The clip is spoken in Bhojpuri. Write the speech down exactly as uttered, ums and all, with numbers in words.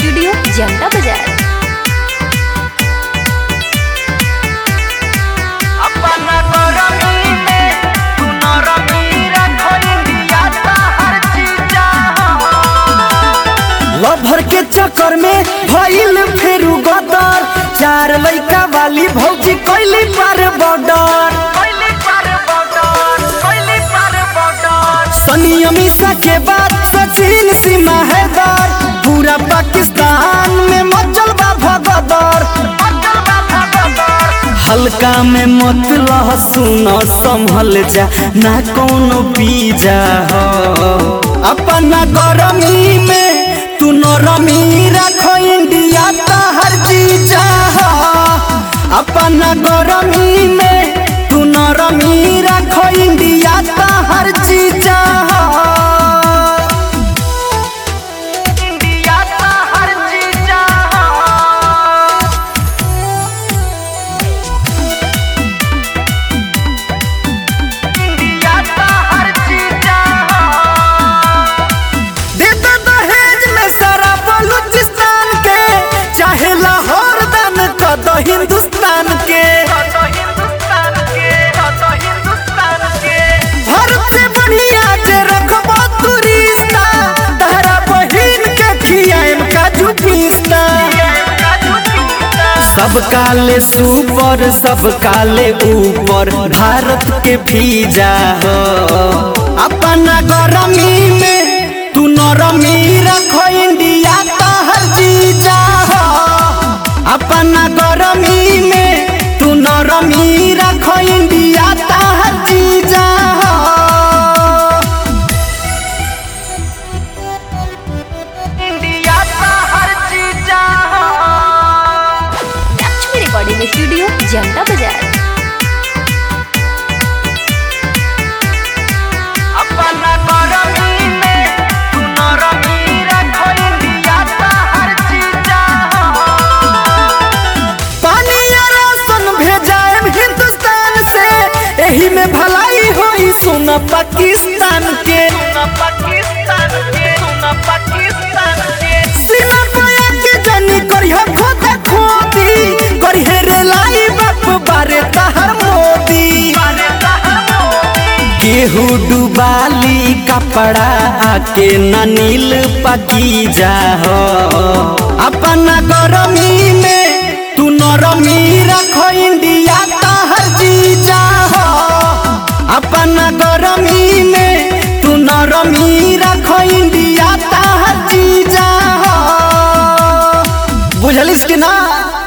स्टूडियो जनता बाजार। लभर के चक्कर में भइल फेरू गदर, चार लइका वाली भौजी कैली पार बॉर्डर। सनी अमीषा के बाद सचिन सीमा हैदर, पूरा पाकिस्तान में मचल बा भगदड़। हल्का में मत लह सुन संभल जा, ना कोनो पीजा हो अपना गरमी में तू नरमी रखो इंडिया ता हर चीजा हो। अपना गरमी में तू नरमी रखो इंडिया ता हर चीजा हो। इंडिया ता हर चीजा हो। इंडिया ता हर चीजा हो। देता दहेज में सारा बलूचिस्तान के, चाहे लाहौर दान कद हिंदुस्तान के। भारत से बढ़िया जे रखबो तू रिश्ता, तहरा बहिन के खियाएम काजू पिस्ता। सब काले सुपर सब काले ऊपर, भारत के भीजा हो। अपना गरमी में तू नरमी रखो इंडिया ता हर चीजा हो। अपना गरमी में तू नरमी रखो इंडिया ता हर चीजा हो। इंडिया ता हर चीजा हो। लक्ष्मी रिकॉर्डिंग स्टूडियो जनता बाजार। अपना गरमी में तू नरमी रखो इंडिया ता हर चीजा हो। पानी या राशन भेजाएम हिंदुस्तान से, एही में भलाई होई सुन पाकिस्तान के। सीना पाया के जानी करिह खोदा खोदी, करिहे रे लाई बाप बारे तहर मोदी। केहू डुबाली कपड़ा आके न नील पकीजा हो। अपना गरमी में तू नरमी रखो इंडिया ता हर चीजा हो। अपना गरमी में तू नरमी रखो इंडिया ता हर चीजा हो। बुझलिस कि ना?